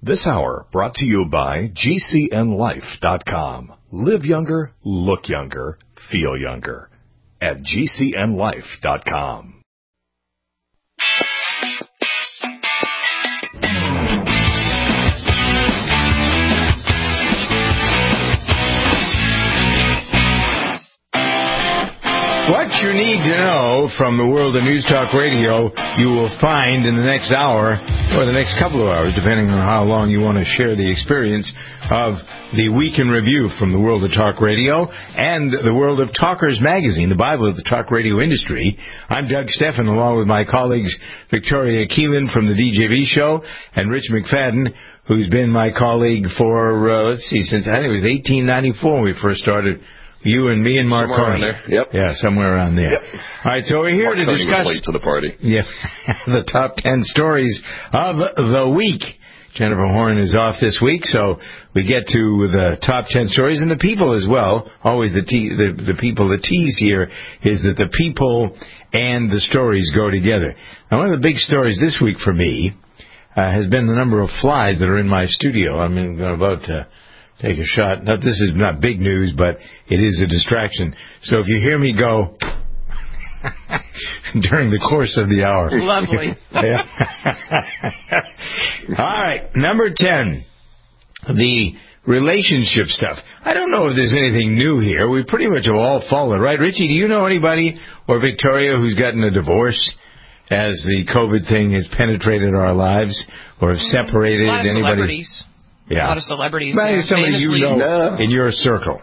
This hour brought to you by GCNLife.com. Live younger, look younger, feel younger at GCNLife.com. What you need to know from the world of News Talk Radio, you will find in the next hour, or the next couple of hours, depending on how long you want to share the experience of the Week in Review from the world of talk radio and the world of Talkers Magazine, the Bible of the talk radio industry. I'm Doug Steffen, along with my colleagues Victoria Keelan from the DJV Show and Rich McFadden, who's been my colleague for, since I think it was 1894 when we first started. You and me and Mark Carney. Yep. Yeah, somewhere around there. Yep. All right, so we're here Mark to Carney discuss... was late to the party. Yeah, the top 10 stories of the week. Jennifer Horn is off this week, so we get to the top 10 stories, and the people as well. Always the people. The tease here is that the people and the stories go together. Now, one of the big stories this week for me has been the number of flies that are in my studio. I'm about to take a shot. Now, this is not big news, but it is a distraction. So if you hear me go during the course of the hour. Lovely. All right, number 10, the relationship stuff. I don't know if there's anything new here. We pretty much have all fallen, right? Richie, do you know anybody, or Victoria, who's gotten a divorce as the COVID thing has penetrated our lives, or have separated a lot of anybody? Celebrities. Yeah. A lot of celebrities. Maybe somebody famously, you know in your circle.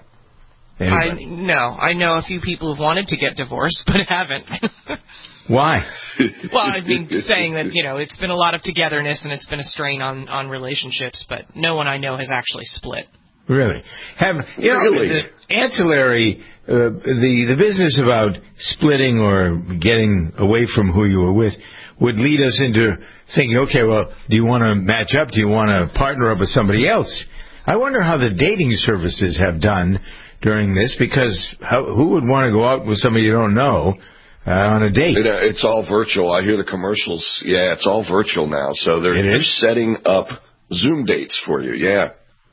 I know a few people who've wanted to get divorced, but haven't. Why? Well, I mean, saying that, it's been a lot of togetherness and it's been a strain on relationships, but no one I know has actually split. Really? Really? The ancillary, the business about splitting or getting away from who you were with would lead us into thinking, okay, well, do you want to match up? Do you want to partner up with somebody else? I wonder how the dating services have done during this, because who would want to go out with somebody you don't know on a date? It's all virtual. I hear the commercials. Yeah, it's all virtual now. So they're setting up Zoom dates for you. Yeah.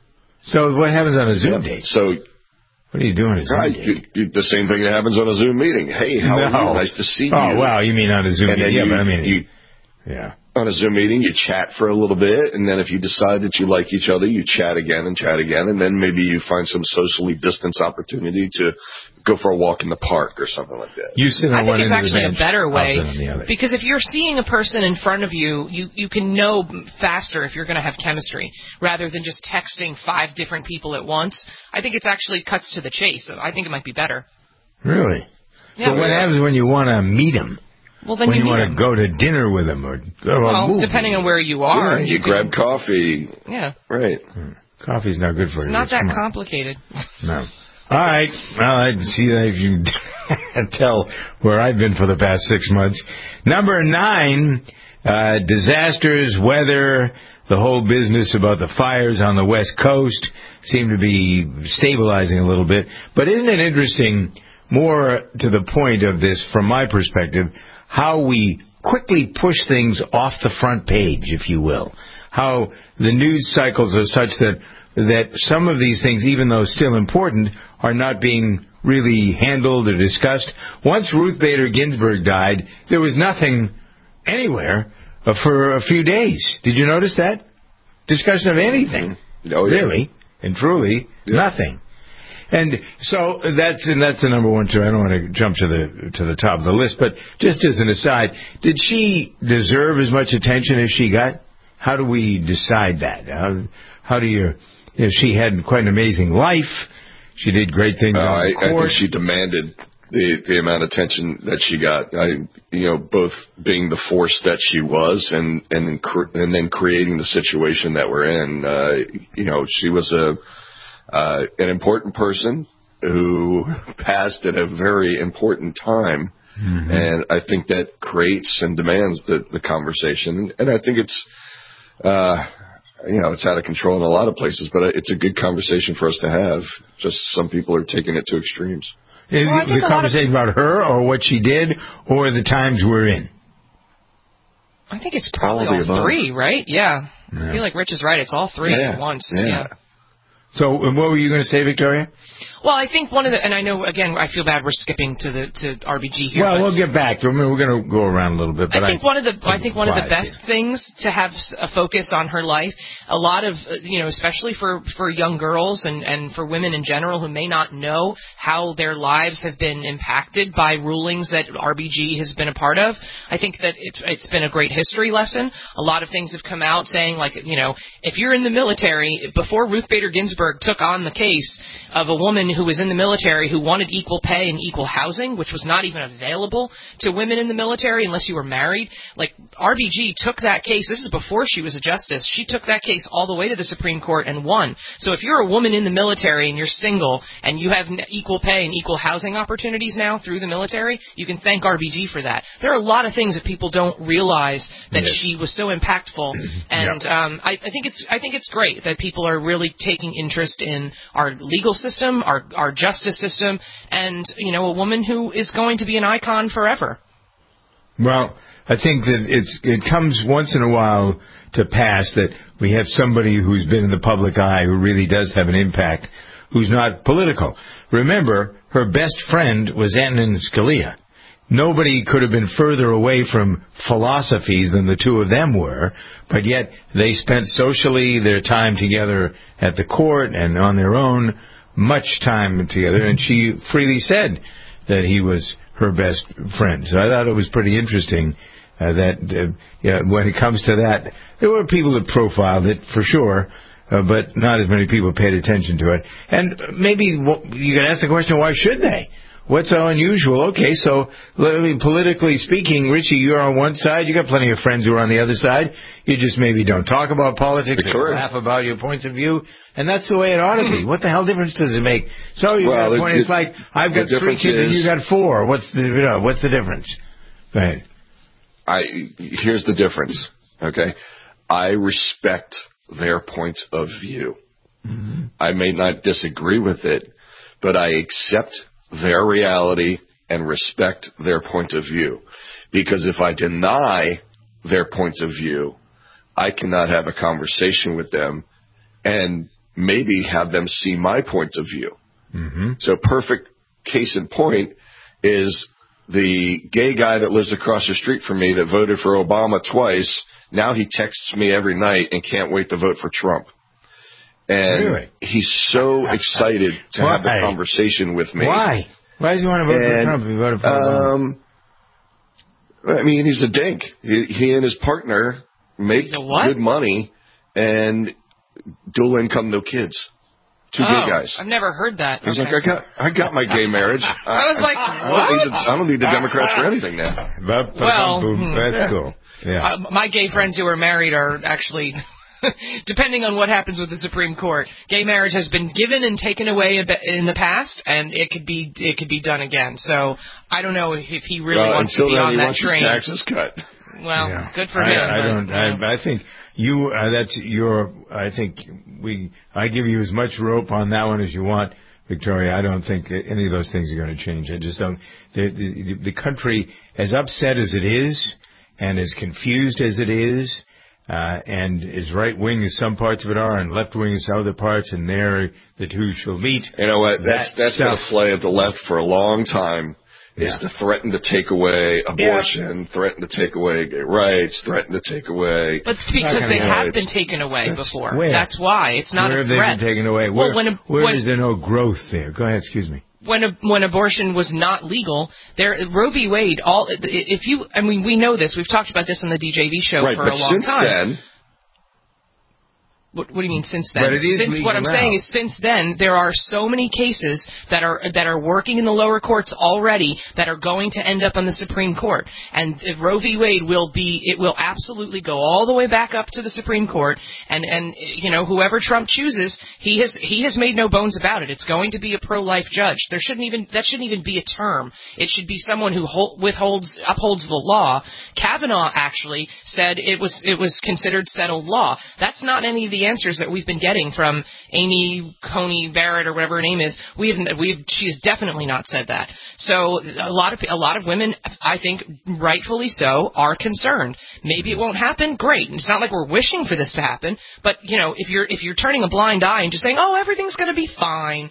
So what happens on a Zoom date? So what are you doing on a Zoom date? The same thing that happens on a Zoom meeting. Hey, how are you? Nice to see you. Oh, wow. You mean on a Zoom meeting? Yeah. On a Zoom meeting, you chat for a little bit, and then if you decide that you like each other, you chat again, and then maybe you find some socially distanced opportunity to go for a walk in the park or something like that. You sit on I think it's actually a better way, the because if you're seeing a person in front of you, you can know faster if you're going to have chemistry, rather than just texting 5 different people at once. I think it actually cuts to the chase. I think it might be better. Really? Yeah. But what happens when you want to meet them? Well, then when you want to go to dinner with them or go to a movie? Depending on where you are. Yeah, you grab coffee. Yeah. Right. Coffee's not good for you. It's not that complicated. No. All right. Well, I see that if you can tell where I've been for the past 6 months. Number 9, disasters, weather, the whole business about the fires on the West Coast seem to be stabilizing a little bit. But isn't it interesting, more to the point of this from my perspective, how we quickly push things off the front page, if you will. How the news cycles are such that some of these things, even though still important, are not being really handled or discussed. Once Ruth Bader Ginsburg died, there was nothing anywhere for a few days. Did you notice that? Discussion of anything. Oh, yeah. Really and truly, nothing. And so that's the number 1 too. I don't want to jump to the top of the list, but just as an aside, did she deserve as much attention as she got? How do we decide that? How do you? She had quite an amazing life. She did great things on the court. I think she demanded the amount of attention that she got. Both being the force that she was, and then creating the situation that we're in. She was an important person who passed at a very important time, and I think that creates and demands the conversation. And I think it's it's out of control in a lot of places, but it's a good conversation for us to have. Just some people are taking it to extremes. The conversation about her, or what she did, or the times we're in? I think it's probably all 3, right? Yeah. I feel like Rich is right. It's all three at once. Yeah. So what were you going to say, Victoria? Well, I think one of the, and I know, again, I feel bad we're skipping to RBG here. Well, we'll get back to him. We're going to go around a little bit. But I think one of the best things to have a focus on her life, a lot of, especially for young girls and for women in general who may not know how their lives have been impacted by rulings that RBG has been a part of. I think that it's been a great history lesson. A lot of things have come out saying, like, if you're in the military, before Ruth Bader Ginsburg took on the case of a woman who was in the military who wanted equal pay and equal housing, which was not even available to women in the military unless you were married. Like, RBG took that case. This is before she was a justice. She took that case all the way to the Supreme Court and won. So if you're a woman in the military and you're single and you have equal pay and equal housing opportunities now through the military, you can thank RBG for that. There are a lot of things that people don't realize that she was so impactful. And I think it's great that people are really taking interest in our legal system, our justice system, and, a woman who is going to be an icon forever. Well, I think that it comes once in a while to pass that we have somebody who's been in the public eye who really does have an impact, who's not political. Remember, her best friend was Antonin Scalia. Nobody could have been further away from philosophies than the two of them were, but yet they spent socially their time together at the court and on their own, much time together, and she freely said that he was her best friend. So I thought it was pretty interesting that when it comes to that, there were people that profiled it for sure, but not as many people paid attention to it. And maybe you can ask the question, why should they? What's so unusual? Okay, so, politically speaking, Richie, you're on one side. You got plenty of friends who are on the other side. You just maybe don't talk about politics or laugh about your points of view. And that's the way it ought to be. What the hell difference does it make? So you got a point. It's like, I've got 3 kids and you got 4. What's the difference? Go ahead. Here's the difference, okay? I respect their points of view. Mm-hmm. I may not disagree with it, but I accept their reality and respect their point of view. Because if I deny their points of view, I cannot have a conversation with them and maybe have them see my point of view. Mm-hmm. So perfect case in point is the gay guy that lives across the street from me that voted for Obama twice. Now he texts me every night and can't wait to vote for Trump. And he's so excited to have the conversation with me. Why? Why does he want to vote for Trump if he voted for Obama? I mean, he's a dink. He and his partner make good money and dual income, no kids. 2 gay guys. I've never heard that. He's like, I got my gay marriage. I was like, what? I don't need the Democrats for anything now. That's cool. Yeah. My gay friends who are married are actually, depending on what happens with the Supreme Court, gay marriage has been given and taken away in the past, and it could be done again. So I don't know if he really wants to be on that train. Until then, he wants his taxes cut. Well, good for him. I think you. That's your. I think I give you as much rope on that one as you want, Victoria. I don't think any of those things are going to change. I just don't. The country, as upset as it is, and as confused as it is, and as right wing as some parts of it are, and left wing as other parts, and there the two shall meet. You know what? That's been a play of the left for a long time. Is to threaten to take away abortion, threaten to take away gay rights, threaten to take away... But it's because they have been taken away before. Where? That's why. It's not a threat. Where have they been taken away? Where is there no growth there? Go ahead, excuse me. When abortion was not legal, Roe v. Wade, we know this. We've talked about this on the DJV show for a long time. What do you mean since then? But it is what I'm saying is since then there are so many cases that are working in the lower courts already that are going to end up on the Supreme Court. And Roe v. Wade will absolutely go all the way back up to the Supreme Court, and whoever Trump chooses, he has made no bones about it. It's going to be a pro-life judge. That shouldn't even be a term. It should be someone who upholds the law. Kavanaugh actually said it was considered settled law. That's not any of the the answers that we've been getting from Amy Coney Barrett or whatever her name is, she's definitely not said that. So a lot of women, I think rightfully so, are concerned. Maybe it won't happen. Great. It's not like we're wishing for this to happen, but if you're turning a blind eye and just saying, "Oh, everything's going to be fine,"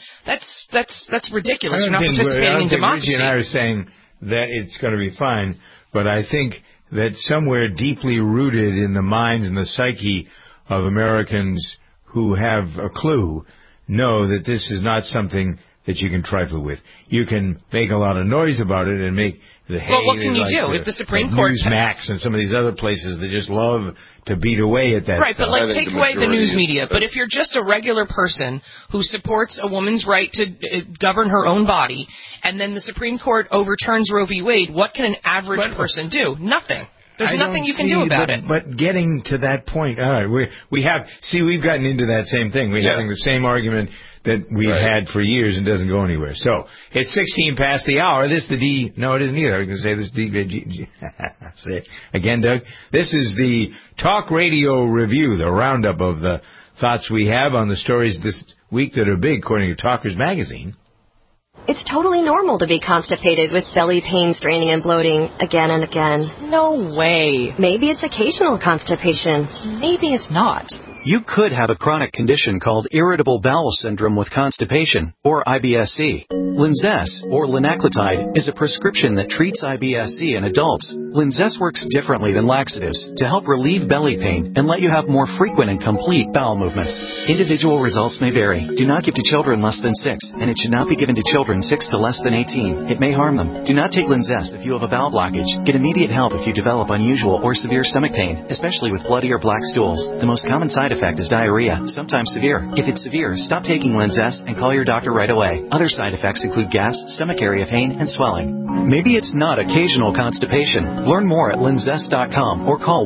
that's ridiculous. You're not participating in democracy. Richie and I are saying that it's going to be fine, but I think that somewhere deeply rooted in the minds and the psyche of Americans who have a clue know that this is not something that you can trifle with. You can make a lot of noise about it and make the hay. Well, what can you do if the Supreme Court... Newsmax and some of these other places that just love to beat away at that Right, stuff. but take away the news media. But if you're just a regular person who supports a woman's right to govern her own body, and then the Supreme Court overturns Roe v. Wade, what can an average person do? Nothing. There's nothing you can do about it. But getting to that point, all right, we've gotten into that same thing. We're having the same argument that we've had for years and doesn't go anywhere. So it's 16 past the hour. No, it isn't either. I was going to say this. Say it again, Doug. This is the Talk Radio Review, the roundup of the thoughts we have on the stories this week that are big, according to Talkers Magazine. It's totally normal to be constipated with belly pain, straining, and bloating again and again. No way. Maybe it's occasional constipation. Maybe it's not. You could have a chronic condition called irritable bowel syndrome with constipation, or IBS-C. Linzess, or linaclotide, is a prescription that treats IBS-C in adults. Linzess works differently than laxatives to help relieve belly pain and let you have more frequent and complete bowel movements. Individual results may vary. Do not give to children less than 6, and it should not be given to children 6 to less than 18. It may harm them. Do not take Linzess if you have a bowel blockage. Get immediate help if you develop unusual or severe stomach pain, especially with bloody or black stools. The most common side effect is diarrhea, sometimes severe. If it's severe, stop taking Linzess and call your doctor right away. Other side effects include gas, stomach area pain, and swelling. Maybe it's not occasional constipation. Learn more at linzess.com or call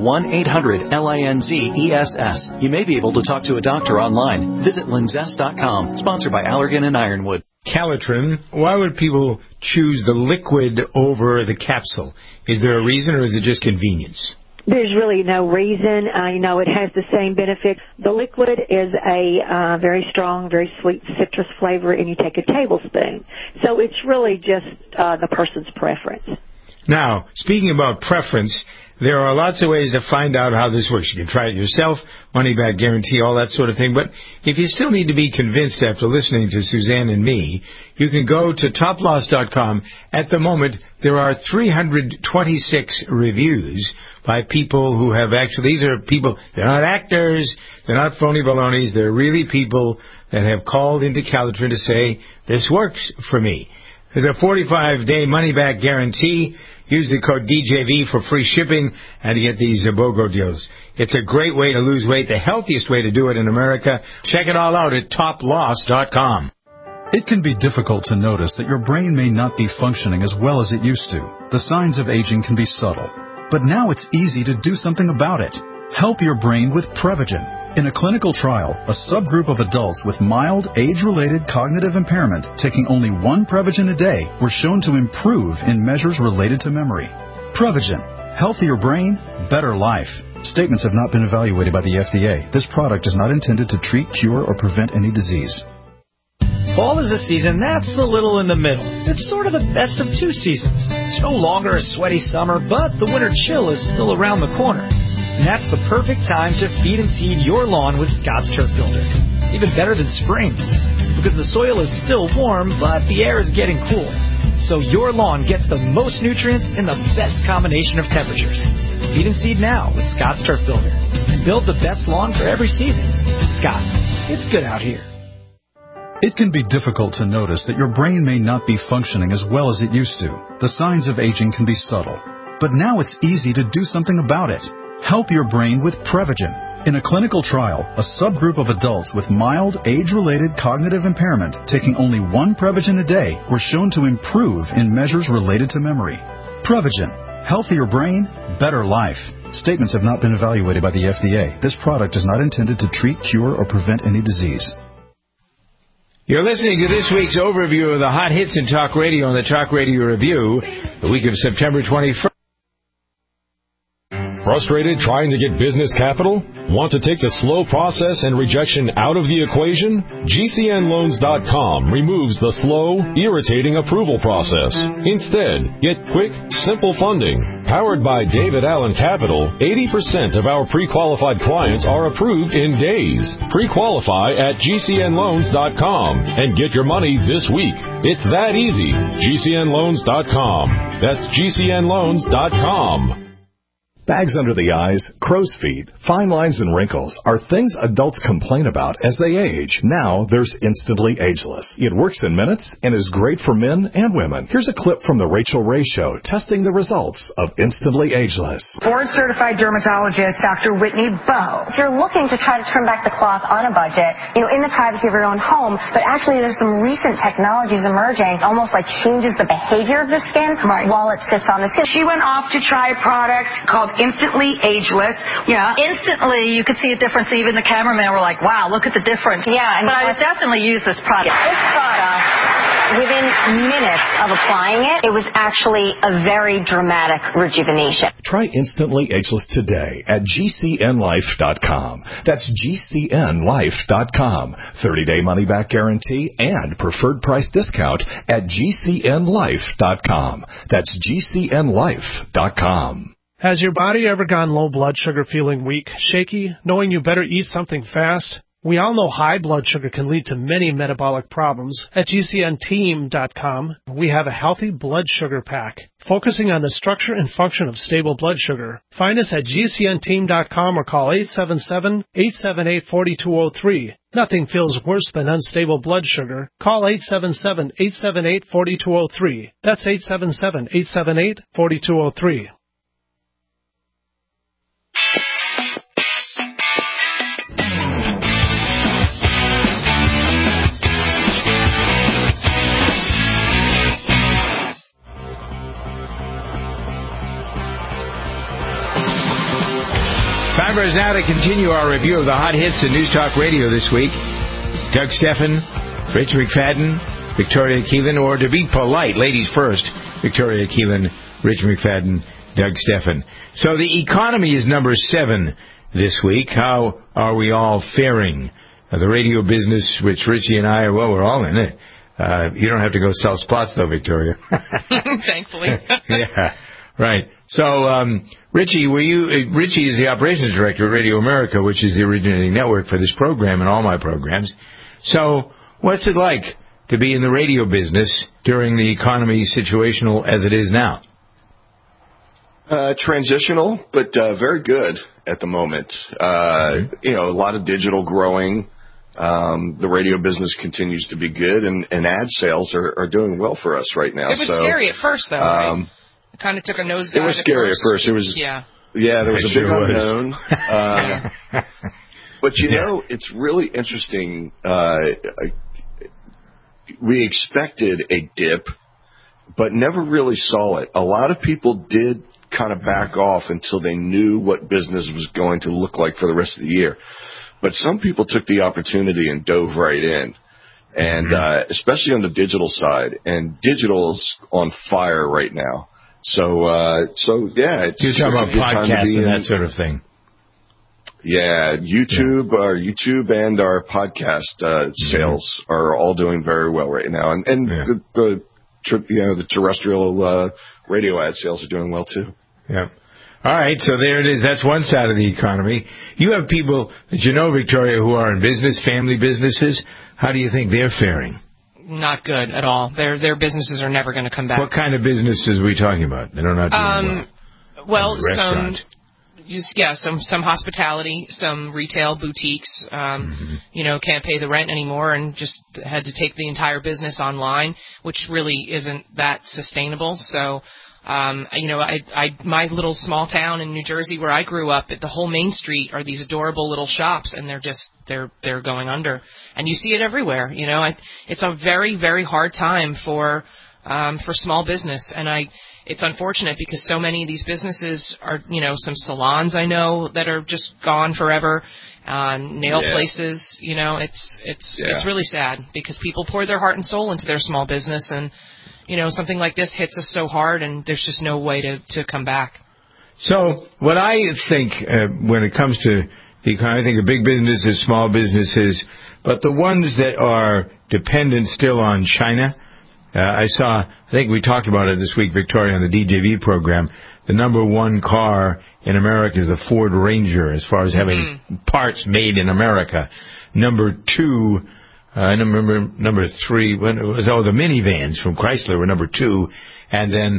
1-800-LINZESS. You may be able to talk to a doctor online. Visit linzess.com. Sponsored by Allergan and Ironwood. Calitrin, why would people choose the liquid over the capsule? Is there a reason, or is it just convenience? There's really no reason. It has the same benefits. The liquid is a very strong, very sweet citrus flavor, and you take a tablespoon. So it's really just the person's preference. Now, speaking about preference, there are lots of ways to find out how this works. You can try it yourself, money-back guarantee, all that sort of thing. But if you still need to be convinced after listening to Suzanne and me, you can go to toploss.com. At the moment, there are 326 reviews by people who have these are people, they're not actors, they're not phony balonies, they're really people that have called into Calitrin to say, this works for me. There's a 45-day money-back guarantee. Use the code DJV for free shipping and you get these BOGO deals. It's a great way to lose weight, the healthiest way to do it in America. Check it all out at toploss.com. It can be difficult to notice that your brain may not be functioning as well as it used to. The signs of aging can be subtle. But now it's easy to do something about it. Help your brain with Prevagen. In a clinical trial, a subgroup of adults with mild, age-related cognitive impairment taking only one Prevagen a day were shown to improve in measures related to memory. Prevagen. Healthier brain, better life. Statements have not been evaluated by the FDA. This product is not intended to treat, cure, or prevent any disease. Fall is a season that's a little in the middle. It's sort of the best of two seasons. It's no longer a sweaty summer, but the winter chill is still around the corner. And that's the perfect time to feed and seed your lawn with Scott's Turf Builder. Even better than spring, because the soil is still warm, but the air is getting cooler. So your lawn gets the most nutrients in the best combination of temperatures. Feed and seed now with Scott's Turf Builder. And build the best lawn for every season. Scott's. It's good out here. It can be difficult to notice that your brain may not be functioning as well as it used to. The signs of aging can be subtle. But now it's easy to do something about it. Help your brain with Prevagen. In a clinical trial, a subgroup of adults with mild, age-related cognitive impairment taking only one Prevagen a day were shown to improve in measures related to memory. Prevagen. Healthier brain, better life. Statements have not been evaluated by the FDA. This product is not intended to treat, cure, or prevent any disease. You're listening to this week's overview of the hot hits in talk radio on the Talk Radio Review, the week of September 21st. Frustrated trying to get business capital? Want to take the slow process and rejection out of the equation? GCNLoans.com removes the slow, irritating approval process. Instead, get quick, simple funding. Powered by David Allen Capital, 80% of our pre-qualified clients are approved in days. Pre-qualify at GCNLoans.com and get your money this week. It's that easy. GCNLoans.com. That's GCNLoans.com. Bags under the eyes, crow's feet, fine lines, and wrinkles are things adults complain about as they age. Now there's Instantly Ageless. It works in minutes and is great for men and women. Here's a clip from The Rachel Ray Show testing the results of Instantly Ageless. Board-certified dermatologist Dr. Whitney Bowe. If you're looking to try to turn back the clock on a budget, in the privacy of your own home, but actually there's some recent technologies emerging, almost like changes the behavior of the skin while it sits on the skin. She went off to try a product called Instantly Ageless. Yeah, instantly you could see a difference. Even the cameraman were like, wow, look at the difference. Yeah. But I would definitely use this product. This product, within minutes of applying it, it was actually a very dramatic rejuvenation. Try Instantly Ageless today at GCNLife.com. That's GCNLife.com. 30-day money-back guarantee and preferred price discount at GCNLife.com. That's GCNLife.com. Has your body ever gone low blood sugar, feeling weak, shaky, knowing you better eat something fast? We all know high blood sugar can lead to many metabolic problems. At GCNteam.com, we have a healthy blood sugar pack, focusing on the structure and function of stable blood sugar. Find us at GCNteam.com or call 877-878-4203. Nothing feels worse than unstable blood sugar. Call 877-878-4203. That's 877-878-4203. Time for us now to continue our review of the hot hits in News Talk Radio this week. Doug Stephan, Rich McFadden, Victoria Keelan, or to be polite, ladies first, Victoria Keelan, Rich McFadden, Doug Stephan. So the economy is number 7 this week. How are we all faring? The radio business, which Richie and I, we're all in it. You don't have to go sell spots, though, Victoria. Thankfully. Yeah, right. So, Richie is the operations director at Radio America, which is the originating network for this program and all my programs. So, what's it like to be in the radio business during the economy situational as it is now? Transitional, but very good at the moment. A lot of digital growing. The radio business continues to be good, and ad sales are doing well for us right now. It was scary at first, though, right? It kind of took a nosedive. It was scary at first. It was, yeah, there was a big unknown. But it's really interesting. We expected a dip, but never really saw it. A lot of people did kind of back off until they knew what business was going to look like for the rest of the year. But some people took the opportunity and dove right in, and especially on the digital side. And digital's on fire right now. So yeah, it's you're talking about podcasts and that sort of thing. Yeah, YouTube and our podcast sales are all doing very well right now, and the terrestrial radio ad sales are doing well too. Yeah. All right, so there it is. That's one side of the economy. You have people that Victoria, who are in business, family businesses. How do you think they're faring? Not good at all. Their businesses are never going to come back. What kind of businesses are we talking about? They're not doing well. Some hospitality, some retail boutiques, can't pay the rent anymore and just had to take the entire business online, which really isn't that sustainable. So, my little small town in New Jersey where I grew up, the whole Main Street are these adorable little shops, and they're going under, and you see it everywhere. It's a very, very hard time for small business, and it's unfortunate because so many of these businesses are, some salons I know that are just gone forever, nail places, it's really sad because people pour their heart and soul into their small business, and something like this hits us so hard, and there's just no way to come back. So what I think when it comes to the economy, I think of big businesses, small businesses, but the ones that are dependent still on China, I think we talked about it this week, Victoria, on the DJV program. The number one car in America is the Ford Ranger as far as having parts made in America. Number two, number three, when it was the minivans from Chrysler were number two, and then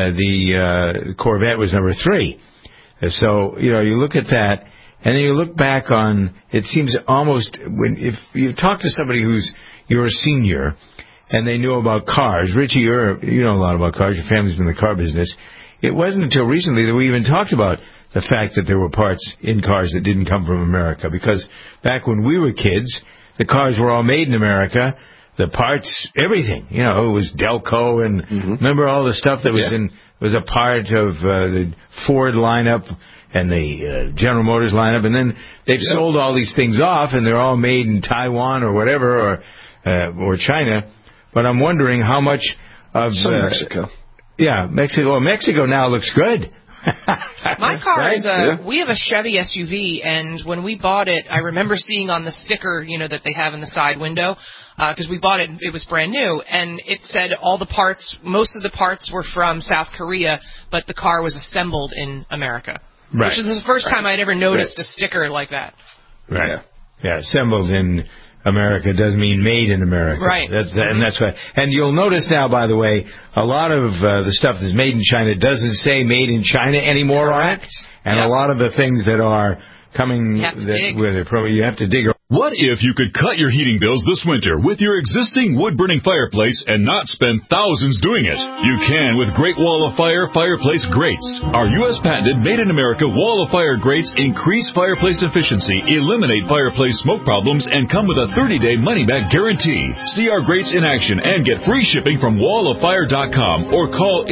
the Corvette was number three. So, you look at that, and then you look back on, it seems almost, if you talk to somebody you're a senior, and they knew about cars. Richie, you know a lot about cars. Your family's been in the car business. It wasn't until recently that we even talked about the fact that there were parts in cars that didn't come from America. Because back when we were kids, the cars were all made in America. The parts, everything. It was Delco, and remember all the stuff that was a part of the Ford lineup and the General Motors lineup. And then they've sold all these things off, and they're all made in Taiwan or whatever, or China. But I'm wondering how much of Mexico. Yeah, Mexico. Well, Mexico now looks good. My car is we have a Chevy SUV, and when we bought it, I remember seeing on the sticker, that they have in the side window, because we bought it, it was brand new, and it said most of the parts were from South Korea, but the car was assembled in America. Right. Which is the first time I'd ever noticed a sticker like that. Right. Yeah, assembled in America does mean made in America. Right. And that's why. And you'll notice now, by the way, a lot of the stuff that's made in China doesn't say made in China anymore on it. And a lot of the things that are coming you have to dig. What if you could cut your heating bills this winter with your existing wood-burning fireplace and not spend thousands doing it? You can with Great Wall of Fire fireplace grates. Our U.S. patented made-in-America Wall of Fire grates increase fireplace efficiency, eliminate fireplace smoke problems, and come with a 30-day money-back guarantee. See our grates in action and get free shipping from walloffire.com or call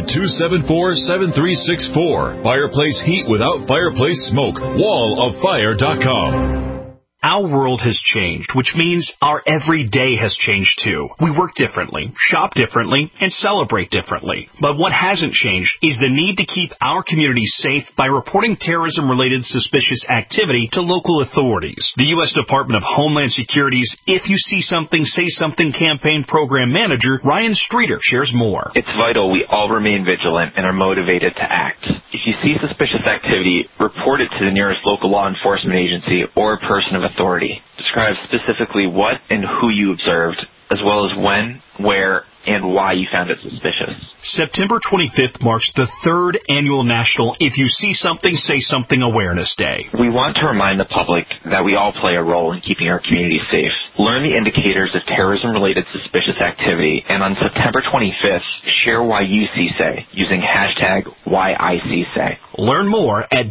800-274-7364. Fireplace heat without fireplace smoke. walloffire.com. Our world has changed, which means our everyday has changed too. We work differently, shop differently, and celebrate differently. But what hasn't changed is the need to keep our communities safe by reporting terrorism-related suspicious activity to local authorities. The U.S. Department of Homeland Security's If You See Something, Say Something campaign program manager, Ryan Streeter, shares more. It's vital we all remain vigilant and are motivated to act. If you see suspicious activity, report it to the nearest local law enforcement agency or a person of authority. Describe specifically what and who you observed, as well as when, where, and why you found it suspicious. September 25th marks the third annual National If You See Something, Say Something Awareness Day. We want to remind the public that we all play a role in keeping our community safe. Learn the indicators of terrorism-related suspicious activity, and on September 25th, share why you see say using hashtag #WhyISeeSay. Learn more at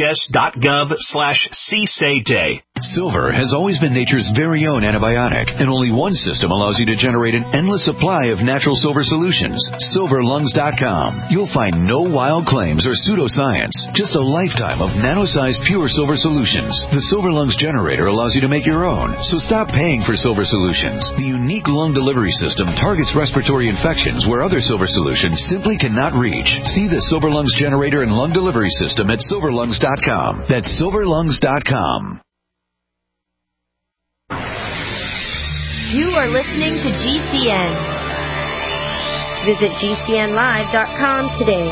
dhs.gov/CSayDay. Silver has always been nature's very own antibiotic, and only one system allows you to generate an endless supply of natural silver solutions. SilverLungs.com. You'll find no wild claims or pseudoscience, just a lifetime of nano-sized pure silver solutions. The Silver Lungs generator allows you to make your own, so stop paying for silver solutions. The unique lung delivery system targets respiratory infections where other silver solutions simply cannot reach. See the Silver Lungs generator and lung delivery system at SilverLungs.com. That's SilverLungs.com. You are listening to GCN. Visit GCNlive.com today.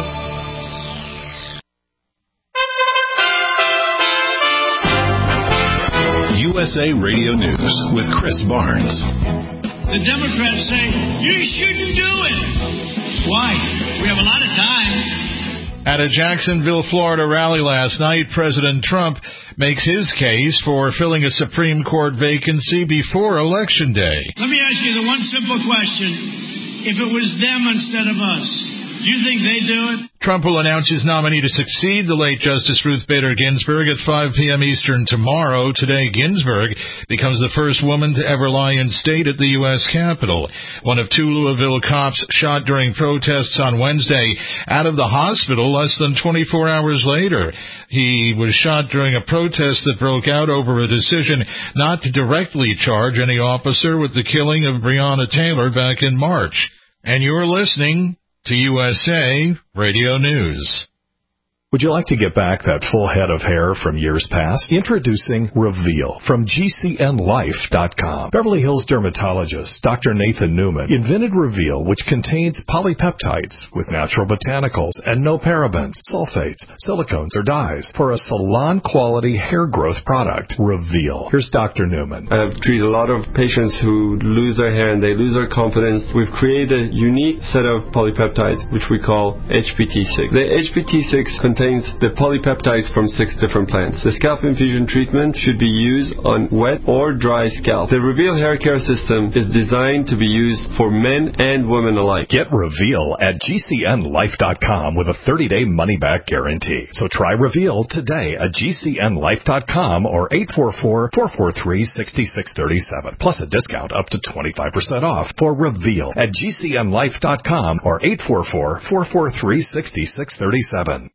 USA Radio News with Chris Barnes. The Democrats say, you shouldn't do it. Why? We have a lot of time. At a Jacksonville, Florida rally last night, President Trump makes his case for filling a Supreme Court vacancy before Election Day. Let me ask you the one simple question. If it was them instead of us, do you think they'd do it? Trump will announce his nominee to succeed the late Justice Ruth Bader Ginsburg at 5 p.m. Eastern tomorrow. Today, Ginsburg becomes the first woman to ever lie in state at the U.S. Capitol. One of two Louisville cops shot during protests on Wednesday out of the hospital less than 24 hours later. He was shot during a protest that broke out over a decision not to directly charge any officer with the killing of Breonna Taylor back in March. And you're listening to USA Radio News. Would you like to get back that full head of hair from years past? Introducing Reveal from GCNLife.com. Beverly Hills dermatologist Dr. Nathan Newman invented Reveal, which contains polypeptides with natural botanicals and no parabens, sulfates, silicones, or dyes for a salon-quality hair growth product. Reveal. Here's Dr. Newman. I've treated a lot of patients who lose their hair and they lose their confidence. We've created a unique set of polypeptides, which we call HPT6. The HPT6 contains the polypeptides from 6 different plants. The scalp infusion treatment should be used on wet or dry scalp. The Reveal hair care system is designed to be used for men and women alike. Get Reveal at GCNLife.com with a 30-day money-back guarantee. So try Reveal today at GCNLife.com or 844-443-6637. Plus a discount up to 25% off for Reveal at GCNLife.com or 844-443-6637.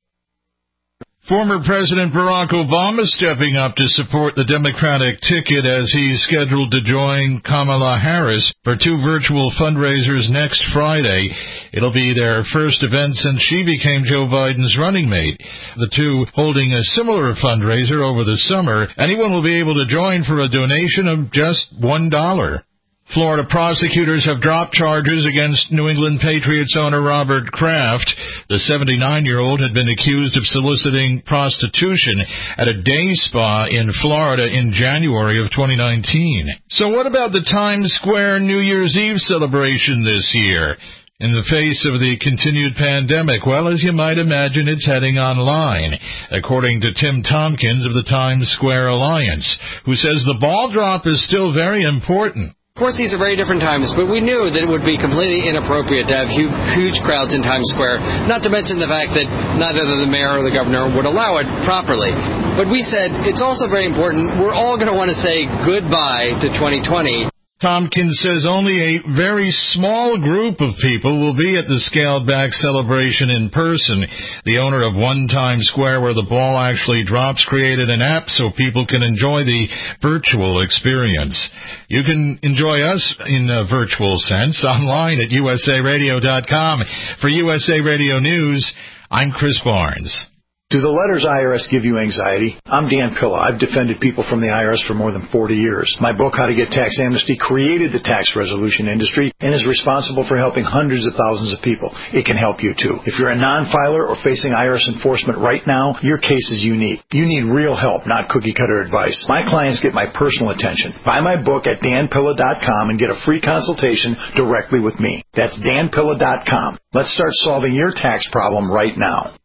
Former President Barack Obama stepping up to support the Democratic ticket as he's scheduled to join Kamala Harris for 2 virtual fundraisers next Friday. It'll be their first event since she became Joe Biden's running mate. The two holding a similar fundraiser over the summer. Anyone will be able to join for a donation of just $1. Florida prosecutors have dropped charges against New England Patriots owner Robert Kraft. The 79-year-old had been accused of soliciting prostitution at a day spa in Florida in January of 2019. So what about the Times Square New Year's Eve celebration this year? In the face of the continued pandemic, well, as you might imagine, it's heading online, according to Tim Tompkins of the Times Square Alliance, who says the ball drop is still very important. Of course, these are very different times, but we knew that it would be completely inappropriate to have huge crowds in Times Square, not to mention the fact that neither the mayor or the governor would allow it properly. But we said it's also very important. We're all going to want to say goodbye to 2020. Tompkins says only a very small group of people will be at the scaled-back celebration in person. The owner of One Times Square, where the ball actually drops, created an app so people can enjoy the virtual experience. You can enjoy us in a virtual sense online at usaradio.com. For USA Radio News, I'm Chris Barnes. Do the letters IRS give you anxiety? I'm Dan Pilla. I've defended people from the IRS for more than 40 years. My book, How to Get Tax Amnesty, created the tax resolution industry and is responsible for helping hundreds of thousands of people. It can help you, too. If you're a non-filer or facing IRS enforcement right now, your case is unique. You need real help, not cookie-cutter advice. My clients get my personal attention. Buy my book at danpilla.com and get a free consultation directly with me. That's danpilla.com. Let's start solving your tax problem right now.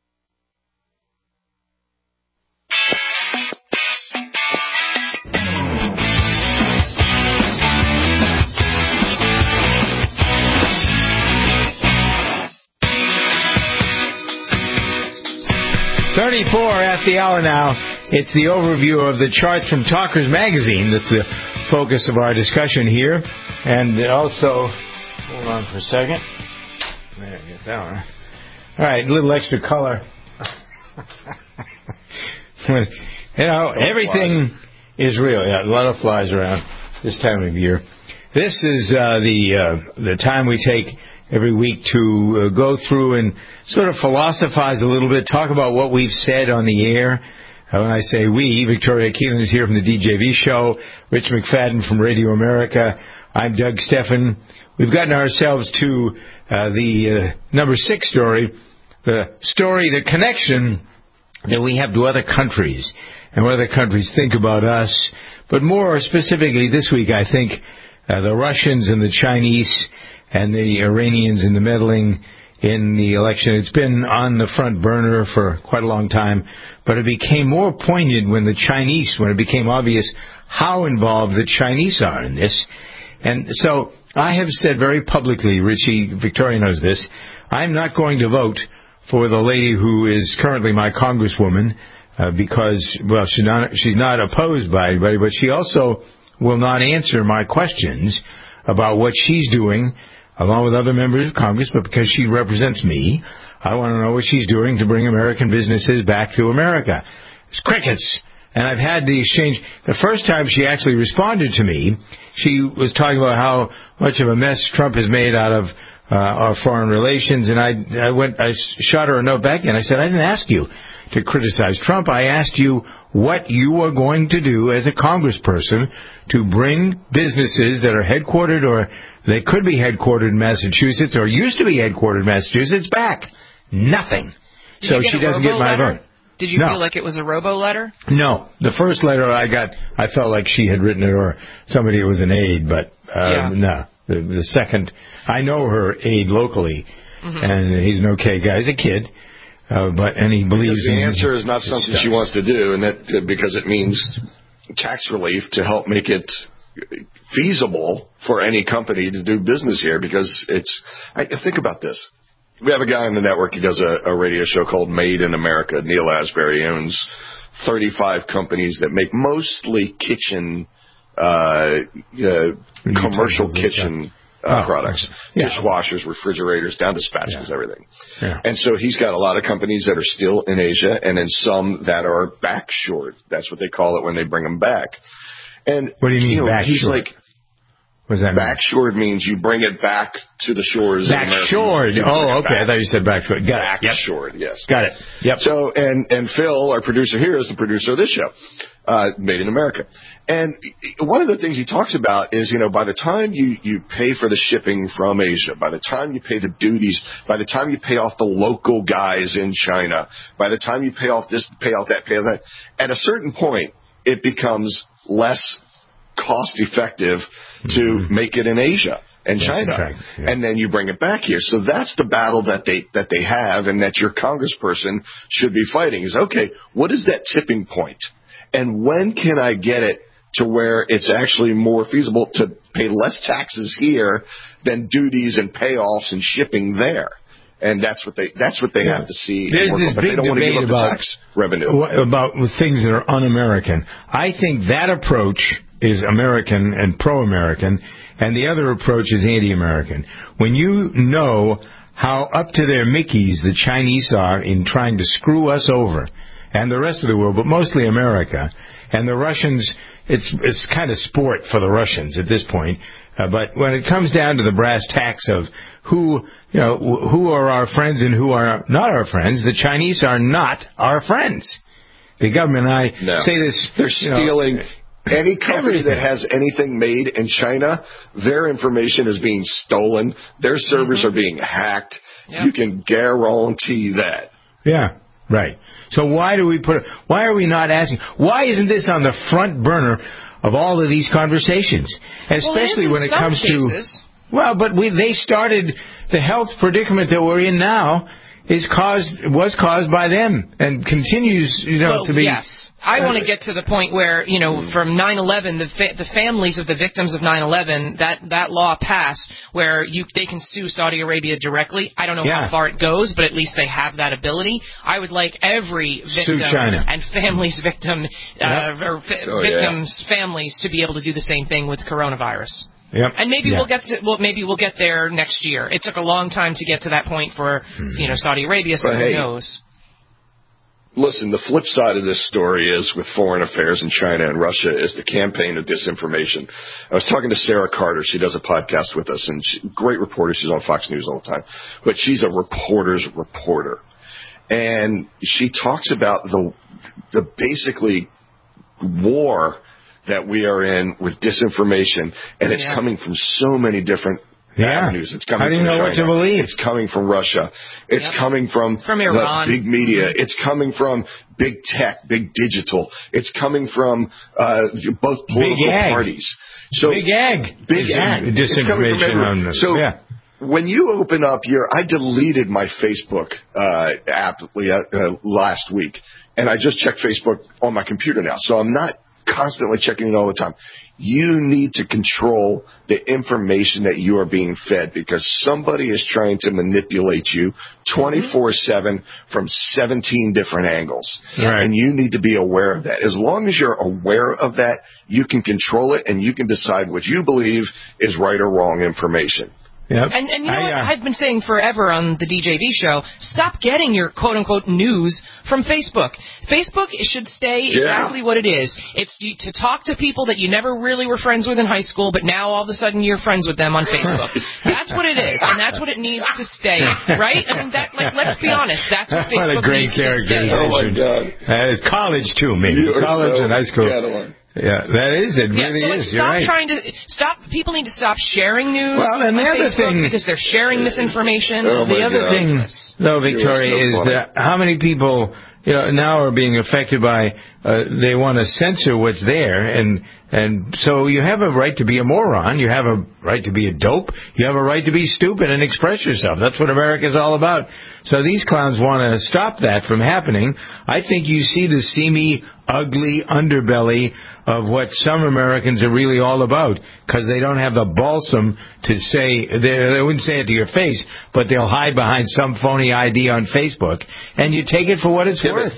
.34 at the hour now. It's the overview of the charts from Talkers Magazine. That's the focus of our discussion here. And also, hold on for a second. There, get that one. All right, a little extra color. You know, everything is real. Yeah, a lot of flies around this time of year. This is the time we take every week to go through and sort of philosophize a little bit, talk about what we've said on the air. When I say we, Victoria Keelan is here from the DJV show, Rich McFadden from Radio America. I'm Doug Steffen. We've gotten ourselves to the number 6 story, the connection that we have to other countries and what other countries think about us. But more specifically this week, I think the Russians and the Chinese and the Iranians and the meddling in the election. It's been on the front burner for quite a long time, but it became more poignant when it became obvious how involved the Chinese are in this. And so I have said very publicly, Richie, Victoria knows this, I'm not going to vote for the lady who is currently my congresswoman because, well, she's not opposed by anybody, but she also will not answer my questions about what she's doing along with other members of Congress, but because she represents me, I want to know what she's doing to bring American businesses back to America. It's crickets. And I've had the exchange. The first time she actually responded to me, she was talking about how much of a mess Trump has made out of our foreign relations, and I shot her a note back, and I said, I didn't ask you to criticize Trump. I asked you what you are going to do as a congressperson to bring businesses that are headquartered, or they could be headquartered in Massachusetts or used to be headquartered in Massachusetts, back. Nothing. So she doesn't get my vote. Did you feel like it was a robo letter? No. The first letter I got, I felt like she had written it or somebody who was an aide, but no. The second, I know her aide locally, and he's an okay guy. He's a kid, and he believes the answer is not something she wants to do, and that because it means tax relief to help make it feasible for any company to do business here, because think about this. We have a guy on the network. He does a radio show called Made in America. Neil Asbury owns 35 companies that make mostly kitchen, commercial kitchen products. Dishwashers, refrigerators, down to spatulas, everything. Yeah. And so he's got a lot of companies that are still in Asia, and then some that are backshored. That's what they call it when they bring them back. And what do you mean backshored? He's like, what does that mean? Backshored means you bring it back to the shores. Backshored. Oh, okay. I thought you said backshored. Got it. Backshored, yes. Got it. Yep. So, and Phil, our producer here, is the producer of this show, Made in America. And one of the things he talks about is, by the time you pay for the shipping from Asia, by the time you pay the duties, by the time you pay off the local guys in China, by the time you pay off this, pay off that, at a certain point, it becomes less cost-effective to make it in Asia and China, and then you bring it back here. So that's the battle that they have, and that your congressperson should be fighting. Is okay, what is that tipping point, and when can I get it to where it's actually more feasible to pay less taxes here than duties and payoffs and shipping there? And that's what they have to see. There's this big debate about tax revenue, about things that are un-American. I think that approach is American and pro-American, and the other approach is anti-American. When you know how up to their Mickeys the Chinese are in trying to screw us over, and the rest of the world, but mostly America, and the Russians, it's kind of sport for the Russians at this point. But when it comes down to the brass tacks of who are our friends and who are not our friends, the Chinese are not our friends. The government and I say this. They're stealing. Any company that has anything made in China, their information is being stolen. Their servers are being hacked. Yep. You can guarantee that. Yeah, right. So why are we not asking? Why isn't this on the front burner of all of these conversations? Especially when it comes to... Well, but they started the health predicament that we're in now was caused by them and continues, to be. Yes. I want to get to the point where, from 9/11, the families of the victims of 9/11, that law passed where they can sue Saudi Arabia directly. I don't know how far it goes, but at least they have that ability. I would like every victim and family's victims' families to be able to do the same thing with coronavirus. Yep. And maybe we'll get there next year. It took a long time to get to that point for Saudi Arabia, so who knows? Listen, the flip side of this story is with foreign affairs in China and Russia is the campaign of disinformation. I was talking to Sarah Carter. She does a podcast with us, and great reporter. She's on Fox News all the time, but she's a reporter's reporter, and she talks about the basically war that we are in with disinformation, and it's coming from so many different avenues. It's coming from China. What to believe? It's coming from Russia. It's coming from Iran. The big media. It's coming from big tech, big digital. It's coming from both political parties. So big ag. Disinformation. When you open up I deleted my Facebook app last week, and I just checked Facebook on my computer now, so I'm not constantly checking it all the time. You need to control the information that you are being fed, because somebody is trying to manipulate you 24/7 from 17 different angles. Right. And you need to be aware of that. As long as you're aware of that, you can control it, and you can decide what you believe is right or wrong information. Yep. And you know what? I've been saying forever on the DJV show, stop getting your quote-unquote news from Facebook. Facebook should stay exactly what it is. It's to talk to people that you never really were friends with in high school, but now all of a sudden you're friends with them on Facebook. That's what it is, and that's what it needs to stay, right? I mean, let's be honest, that's what Facebook needs to stay. Oh, my God. It's college, too, maybe. College and high school. Gentlemen. Yeah, that is it. Really is. You're right. People need to stop sharing news and the on other Facebook thing, because they're sharing misinformation. The other thing, though, Victoria, is that how many people now are being affected by they want to censor what's there, and so you have a right to be a moron, you have a right to be a dope, you have a right to be stupid and express yourself. That's what America's all about. So these clowns want to stop that from happening. I think you see the seamy, ugly underbelly of what some Americans are really all about, because they don't have the balsam to say, they wouldn't say it to your face, but they'll hide behind some phony ID on Facebook, and you take it for what it's worth.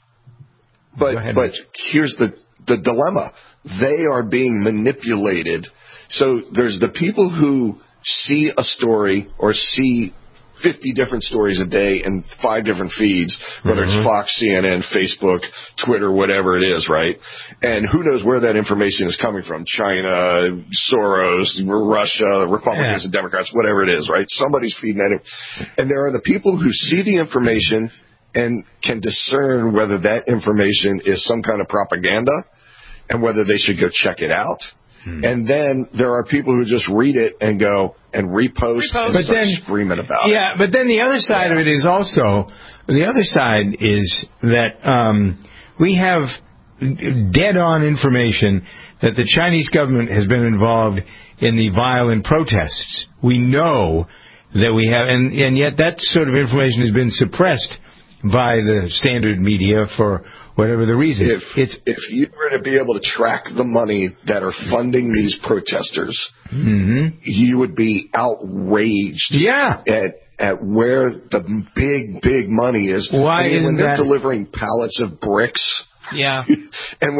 But here's the dilemma. They are being manipulated. So there's the people who see a story or see 50 different stories a day in 5 different feeds, whether it's Fox, CNN, Facebook, Twitter, whatever it is, right? And who knows where that information is coming from? China, Soros, Russia, Republicans and Democrats, whatever it is, right? Somebody's feeding that. And there are the people who see the information and can discern whether that information is some kind of propaganda and whether they should go check it out. And then there are people who just read it and go and repost and start screaming about it. Yeah, but then the other side of it is also, the other side is that we have dead-on information that the Chinese government has been involved in the violent protests. We know that we have, and yet that sort of information has been suppressed by the standard media for whatever the reason. If you were to be able to track the money that are funding these protesters, you would be outraged at where the big money is. Why when they're delivering pallets of bricks? Yeah. And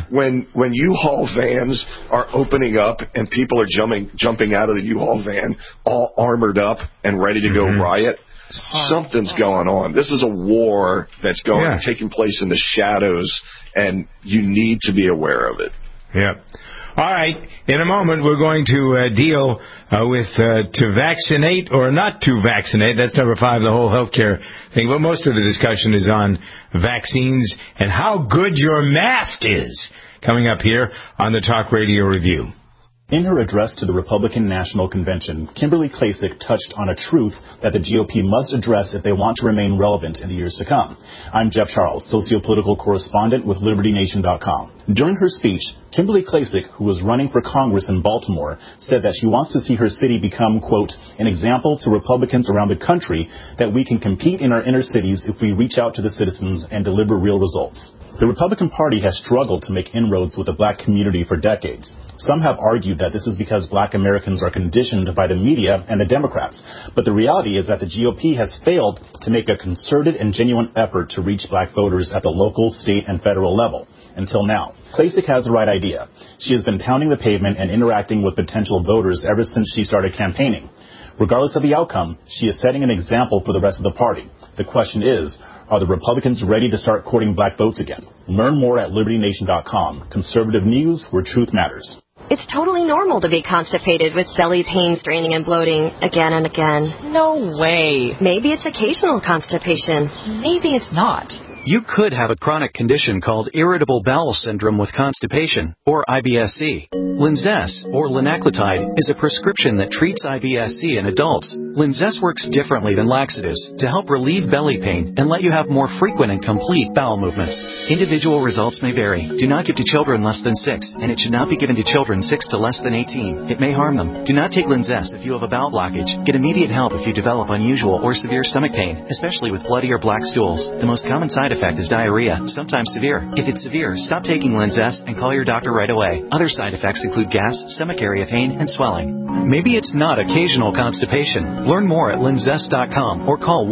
when U-Haul vans are opening up and people are jumping out of the U-Haul van all armored up and ready to go riot, something's going on. This is a war that's taking place in the shadows, and you need to be aware of it. Yeah. All right. In a moment, we're going to deal with to vaccinate or not to vaccinate. That's number 5, the whole healthcare thing. But most of the discussion is on vaccines and how good your mask is. Coming up here on the Talk Radio Review. In her address to the Republican National Convention, Kimberly Klacik touched on a truth that the GOP must address if they want to remain relevant in the years to come. I'm Jeff Charles, socio-political correspondent with LibertyNation.com. During her speech, Kimberly Klacik, who was running for Congress in Baltimore, said that she wants to see her city become, quote, an example to Republicans around the country that we can compete in our inner cities if we reach out to the citizens and deliver real results. The Republican Party has struggled to make inroads with the black community for decades. Some have argued that this is because black Americans are conditioned by the media and the Democrats. But the reality is that the GOP has failed to make a concerted and genuine effort to reach black voters at the local, state, and federal level. Until now. Klacik has the right idea. She has been pounding the pavement and interacting with potential voters ever since she started campaigning. Regardless of the outcome, she is setting an example for the rest of the party. The question is, are the Republicans ready to start courting black votes again? Learn more at LibertyNation.com. Conservative news where truth matters. It's totally normal to be constipated with belly pain, straining, and bloating again and again. No way. Maybe it's occasional constipation. Maybe it's not. You could have a chronic condition called irritable bowel syndrome with constipation, or IBS-C. Linzess, or linaclotide, is a prescription that treats IBS-C in adults. Linzess works differently than laxatives to help relieve belly pain and let you have more frequent and complete bowel movements. Individual results may vary. Do not give to children less than 6, and it should not be given to children 6 to less than 18. It may harm them. Do not take Linzess if you have a bowel blockage. Get immediate help if you develop unusual or severe stomach pain, especially with bloody or black stools. The most common side effect is diarrhea, sometimes severe. If it's severe, stop taking Linzess and call your doctor right away. Other side effects include gas, stomach area pain, and swelling. Maybe it's not occasional constipation. Learn more at linzess.com or call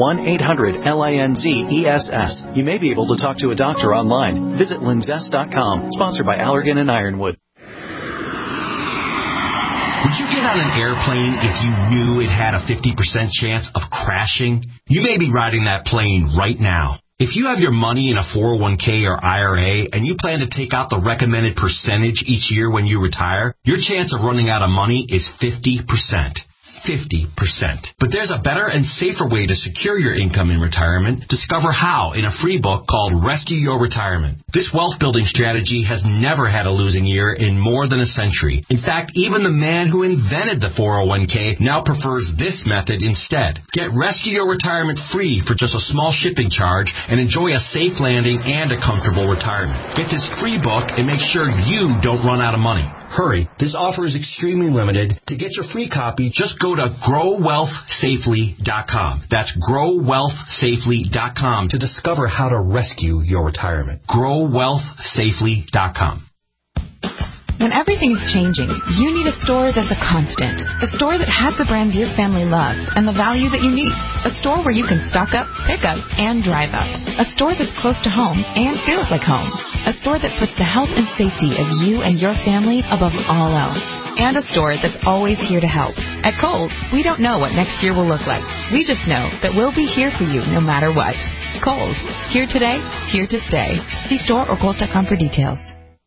1-800-LINZESS. You may be able to talk to a doctor online. Visit linzess.com, sponsored by Allergan and Ironwood. Would you get on an airplane if you knew it had a 50% chance of crashing? You may be riding that plane right now. If you have your money in a 401k or IRA and you plan to take out the recommended percentage each year when you retire, your chance of running out of money is 50%. 50%. But there's a better and safer way to secure your income in retirement. Discover how in a free book called Rescue Your Retirement. This wealth building strategy has never had a losing year in more than a century. In fact, even the man who invented the 401k now prefers this method instead. Get Rescue Your Retirement free for just a small shipping charge and enjoy a safe landing and a comfortable retirement. Get this free book and make sure you don't run out of money. Hurry, this offer is extremely limited. To get your free copy, just go to GrowWealthSafely.com. That's GrowWealthSafely.com to discover how to rescue your retirement. GrowWealthSafely.com. When everything's changing, you need a store that's a constant. A store that has the brands your family loves and the value that you need. A store where you can stock up, pick up, and drive up. A store that's close to home and feels like home. A store that puts the health and safety of you and your family above all else. And a store that's always here to help. At Kohl's, we don't know what next year will look like. We just know that we'll be here for you no matter what. Kohl's, here today, here to stay. See store or Kohl's.com for details.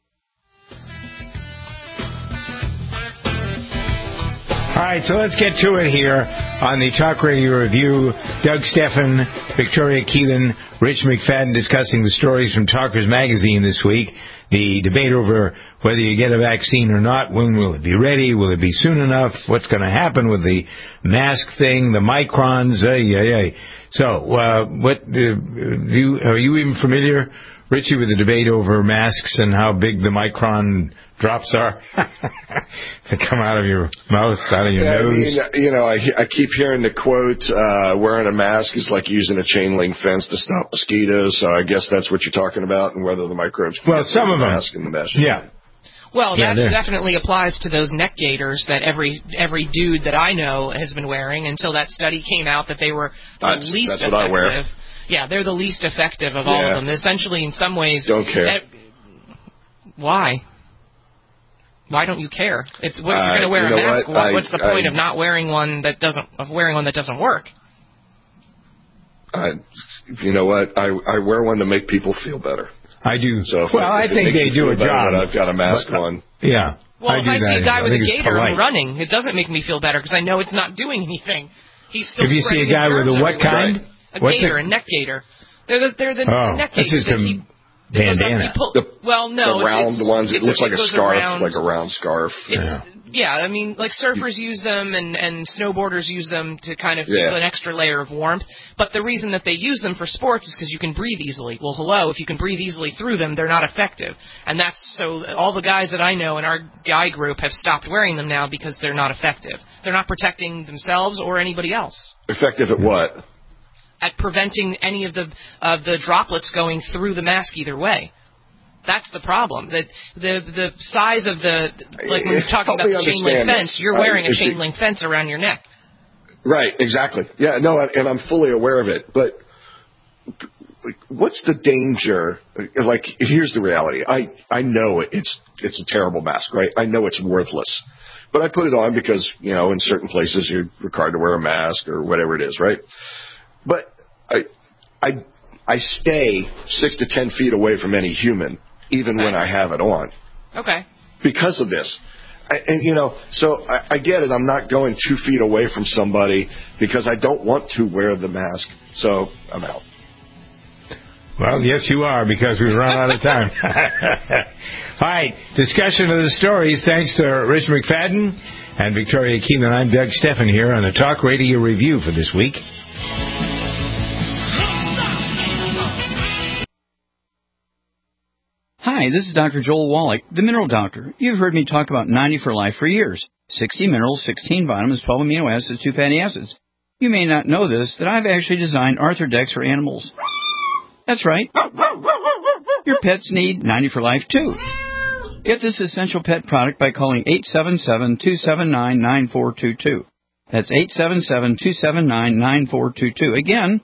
All right, so let's get to it here on the Talk Radio Review. Doug Steffen, Victoria Keelan, Rich McFadden discussing the stories from Talkers Magazine this week. The debate over whether you get a vaccine or not. When will it be ready? Will it be soon enough? What's going to happen with the mask thing, the microns? So, are you even familiar, Richie, with the debate over masks and how big the micron drops are? They come out of your mouth, out of your nose. I keep hearing the quote, wearing a mask is like using a chain link fence to stop mosquitoes. So I guess that's what you're talking about, and whether the microbes can get some of them. Mask in the mesh. Yeah. Well, that definitely applies to those neck gaiters that every dude that I know has been wearing until that study came out that they were the least effective. That's what I wear. Yeah, they're the least effective of all of them. Essentially, in some ways... Don't care. Why? Why don't you care? It's if you're going to wear a mask. What's the point of not wearing one that doesn't work? You know what? I wear one to make people feel better. I do. So I think they do a job. I've got a mask on. Yeah. Well, if I see a guy with a gaiter running, it doesn't make me feel better because I know it's not doing anything. He's still. If you see a guy with a what kind? A gaiter, a neck gaiter. They're the neck gaiters that keep. Bandana. The round ones. It looks like a scarf, like a round scarf. Yeah, I mean, like surfers use them and snowboarders use them to kind of give an extra layer of warmth. But the reason that they use them for sports is because you can breathe easily. Well, hello, if you can breathe easily through them, they're not effective. And that's so all the guys that I know in our guy group have stopped wearing them now because they're not effective. They're not protecting themselves or anybody else. Effective at what? At preventing any of the droplets going through the mask either way. That's the problem. That the size of like when you're talking about the chain link fence, you're wearing a chain link fence around your neck. Right, exactly. Yeah, no, and I'm fully aware of it. But what's the danger? Like, here's the reality. I know it's a terrible mask, right? I know it's worthless. But I put it on because, in certain places you're required to wear a mask or whatever it is, right? But I stay 6 to 10 feet away from any human, even when I have it on. Okay. Because of this. So I get it. I'm not going 2 feet away from somebody because I don't want to wear the mask. So I'm out. Well, yes, you are, because we've run out of time. All right. Discussion of the stories. Thanks to Rich McFadden and Victoria Keelan. I'm Doug Steffen here on the Talk Radio Review for this week. Hi, this is Dr. Joel Wallach, the Mineral Doctor. You've heard me talk about 90 for Life for years. 60 minerals, 16 vitamins, 12 amino acids, 2 fatty acids. You may not know this, that I've actually designed Arthrodex for animals. That's right. Your pets need 90 for Life, too. Get this essential pet product by calling 877-279-9422. That's 877-279-9422. Again,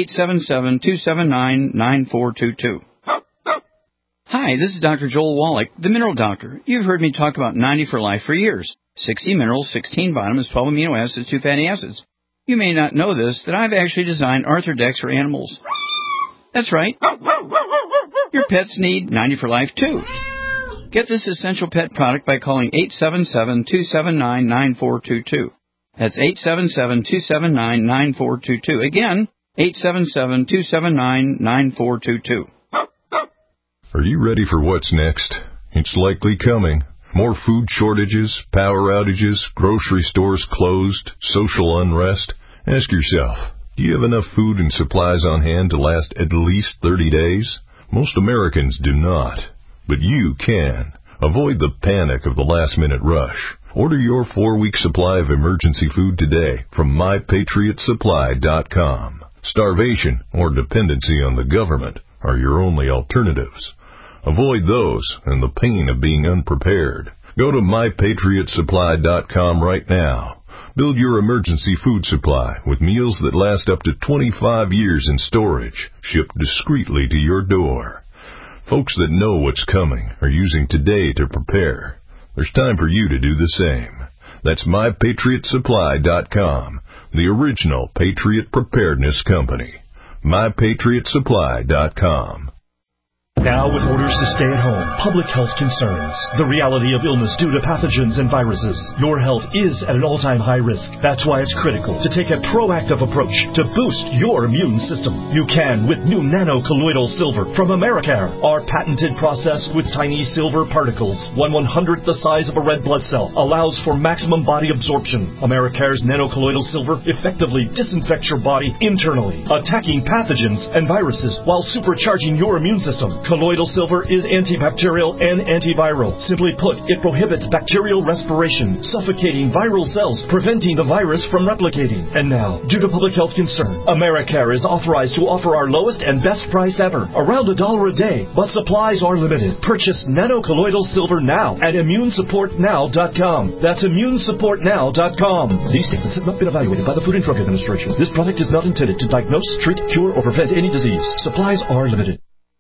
877-279-9422. Hi, this is Dr. Joel Wallach, the Mineral Doctor. You've heard me talk about 90 for Life for years. 60 minerals, 16 vitamins, 12 amino acids, 2 fatty acids. You may not know this, that I've actually designed Arthrodex for animals. That's right. Your pets need 90 for Life, too. Get this essential pet product by calling 877-279-9422. That's 877-279-9422. Again, 877-279-9422. Are you ready for what's next? It's likely coming. More food shortages, power outages, grocery stores closed, social unrest. Ask yourself, do you have enough food and supplies on hand to last at least 30 days? Most Americans do not, but you can. Avoid the panic of the last-minute rush. Order your 4-week supply of emergency food today from MyPatriotSupply.com. Starvation or dependency on the government are your only alternatives. Avoid those and the pain of being unprepared. Go to MyPatriotSupply.com right now. Build your emergency food supply with meals that last up to 25 years in storage, shipped discreetly to your door. Folks that know what's coming are using today to prepare. There's time for you to do the same. That's MyPatriotSupply.com, the original Patriot Preparedness Company. MyPatriotSupply.com. Now, with orders to stay at home, public health concerns, the reality of illness due to pathogens and viruses, your health is at an all-time high risk. That's why it's critical to take a proactive approach to boost your immune system. You can with new nano-colloidal silver from Americare. Our patented process with tiny silver particles, 1/100th the size of a red blood cell, allows for maximum body absorption. Americare's nano-colloidal silver effectively disinfects your body internally, attacking pathogens and viruses while supercharging your immune system. Colloidal silver is antibacterial and antiviral. Simply put, it prohibits bacterial respiration, suffocating viral cells, preventing the virus from replicating. And now, due to public health concern, Americare is authorized to offer our lowest and best price ever, around $1 a day, but supplies are limited. Purchase nano-colloidal silver now at ImmuneSupportNow.com. That's ImmuneSupportNow.com. These statements have not been evaluated by the Food and Drug Administration. This product is not intended to diagnose, treat, cure, or prevent any disease. Supplies are limited.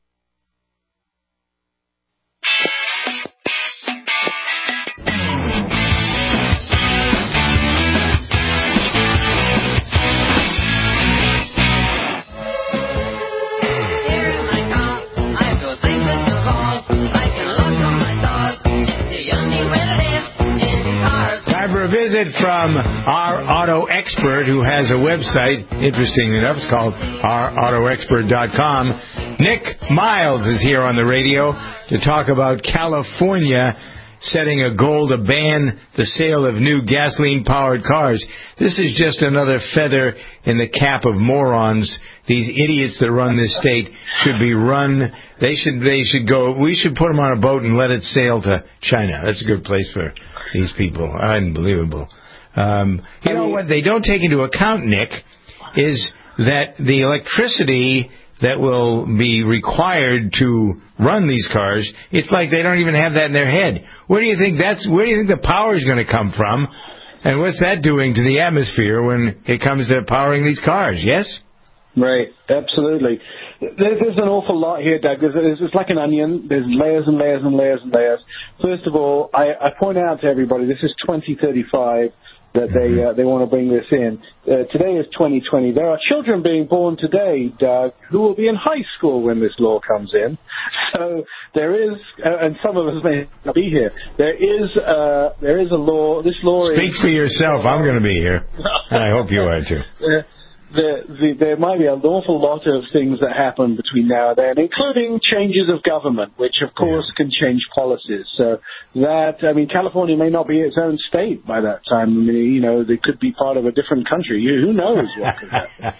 Visit from our auto expert who has a website, interestingly enough, it's called ourautoexpert.com. Nick Miles is here on the radio to talk about California setting a goal to ban the sale of new gasoline-powered cars. This is just another feather in the cap of morons. These idiots that run this state should be run. They should go. We should put them on a boat and let it sail to China. That's a good place for these people. Unbelievable. You know what they don't take into account, Nick, is that the electricity that will be required to run these cars, it's like they don't even have that in their head. Where do you think the power is going to come from? And what's that doing to the atmosphere when it comes to powering these cars? Yes? Right, absolutely. There's an awful lot here, Doug. It's like an onion. There's layers and layers and layers and layers. First of all, I point out to everybody, this is 2035 that they want to bring this in. Today is 2020. There are children being born today, Doug, who will be in high school when this law comes in. So there is, and some of us may not be here. There is a law. This law Speak for yourself. I'm going to be here. I hope you are too. There might be an awful lot of things that happen between now and then, including changes of government, which of course can change policies. So California may not be its own state by that time. They could be part of a different country. Who knows what could happen?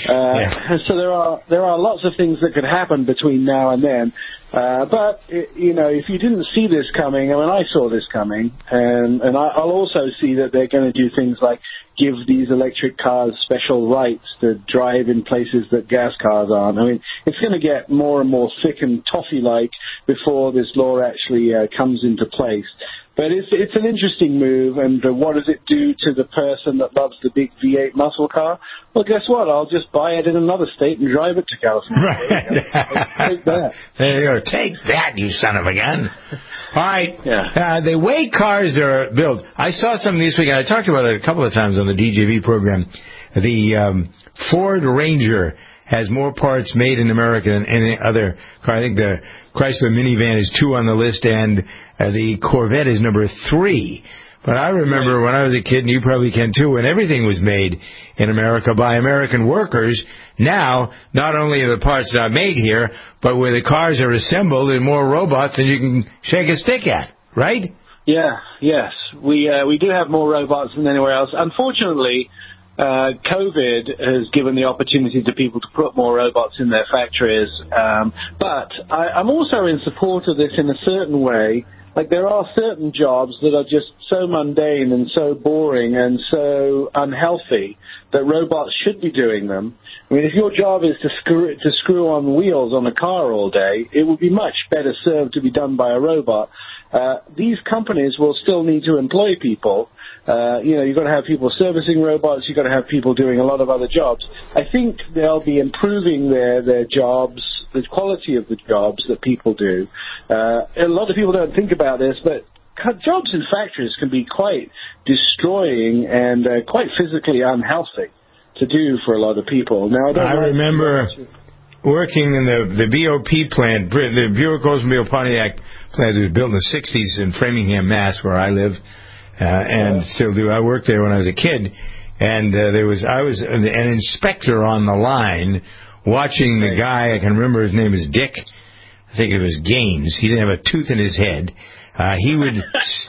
So there are lots of things that could happen between now and then. But if you didn't see this coming, I saw this coming, and I'll also see that they're going to do things like give these electric cars special rights to drive in places that gas cars aren't. It's going to get more and more thick and toffee-like before this law actually comes into place. But it's an interesting move, and what does it do to the person that loves the big V8 muscle car? Well, guess what? I'll just buy it in another state and drive it to California. Right. Take that. There you go. Take that, you son of a gun. All right. Yeah. The way cars are built, I saw something this week, and I talked about it a couple of times on the DJV program. The Ford Ranger has more parts made in America than any other car. I think the Chrysler minivan is 2 on the list, and the Corvette is number 3. But I remember when I was a kid, and you probably can too, when everything was made in America by American workers. Now, not only are the parts not made here, but where the cars are assembled in more robots than you can shake a stick at, right? Yeah, yes. We do have more robots than anywhere else. Unfortunately, COVID has given the opportunity to people to put more robots in their factories. But I'm also in support of this in a certain way. Like, there are certain jobs that are just so mundane and so boring and so unhealthy that robots should be doing them. I mean, if your job is to screw on wheels on a car all day, it would be much better served to be done by a robot. These companies will still need to employ people. You've got to have people servicing robots. You've got to have people doing a lot of other jobs. I think they'll be improving their jobs, the quality of the jobs that people do. A lot of people don't think about this, but jobs in factories can be quite destroying and quite physically unhealthy to do for a lot of people. Now, I remember working in the BOP plant, the Buick Oldsmobile Pontiac plant that was built in the 60s in Framingham, Mass., where I live. And still do. I worked there when I was a kid, and I was an inspector on the line watching the guy. I can remember his name is Dick. I think it was Gaines. He didn't have a tooth in his head. He would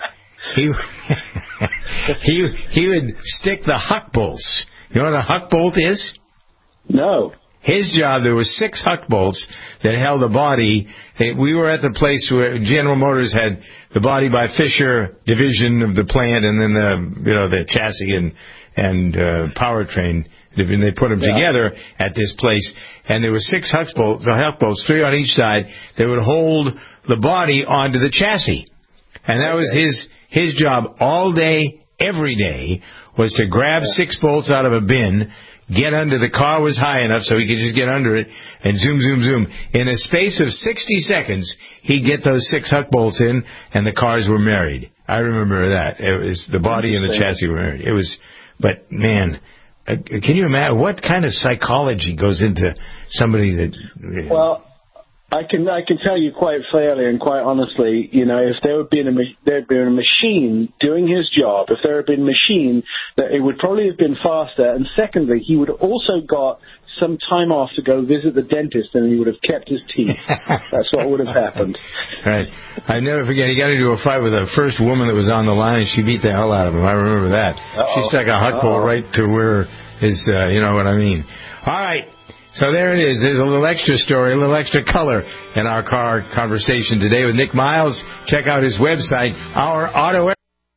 stick the huck bolts. You know what a huck bolt is? No. His job, there were 6 huck bolts that held the body. We were at the place where General Motors had the body by Fisher division of the plant, and then the chassis and powertrain. They put them together at this place, and there were 6 huck bolts, 3 on each side, that would hold the body onto the chassis. And that was his job all day, every day, was to grab 6 bolts out of a bin, get under. The car was high enough so he could just get under it and zoom, zoom, zoom. In a space of 60 seconds, he'd get those 6 huck bolts in, and the cars were married. I remember that. It was the body and the chassis were married. It was, but man, can you imagine what kind of psychology goes into somebody that? Well, I can tell you quite fairly and quite honestly, if there had been a machine doing his job, if there had been a machine, that it would probably have been faster. And secondly, he would have also got some time off to go visit the dentist, and he would have kept his teeth. That's what would have happened. Right. I never forget. He got into a fight with the first woman that was on the line, and she beat the hell out of him. I remember that. She stuck a huck bolt right to where his, you know what I mean. All right. So there it is. There's a little extra story, a little extra color in our car conversation today with Nick Miles. Check out his website, Our Auto.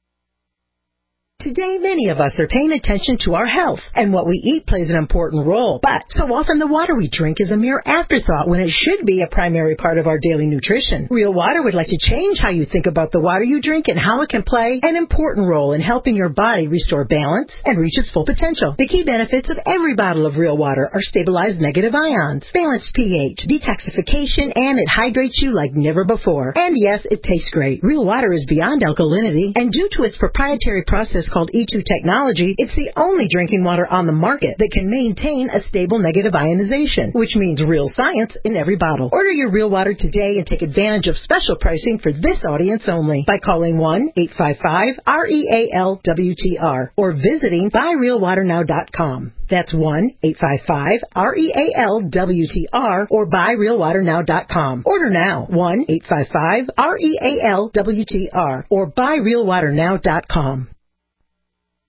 Today, many of us are paying attention to our health, and what we eat plays an important role. But so often the water we drink is a mere afterthought when it should be a primary part of our daily nutrition. Real Water would like to change how you think about the water you drink and how it can play an important role in helping your body restore balance and reach its full potential. The key benefits of every bottle of Real Water are stabilized negative ions, balanced pH, detoxification, and it hydrates you like never before. And yes, it tastes great. Real Water is beyond alkalinity, and due to its proprietary process called E2 technology, it's the only drinking water on the market that can maintain a stable negative ionization, which means real science in every bottle. Order your Real Water today and take advantage of special pricing for this audience only by calling 1-855-REAL-WTR or visiting buyrealwaternow.com. That's 1-855-REAL-WTR or buyrealwaternow.com. Order now, 1-855-REAL-WTR or buyrealwaternow.com.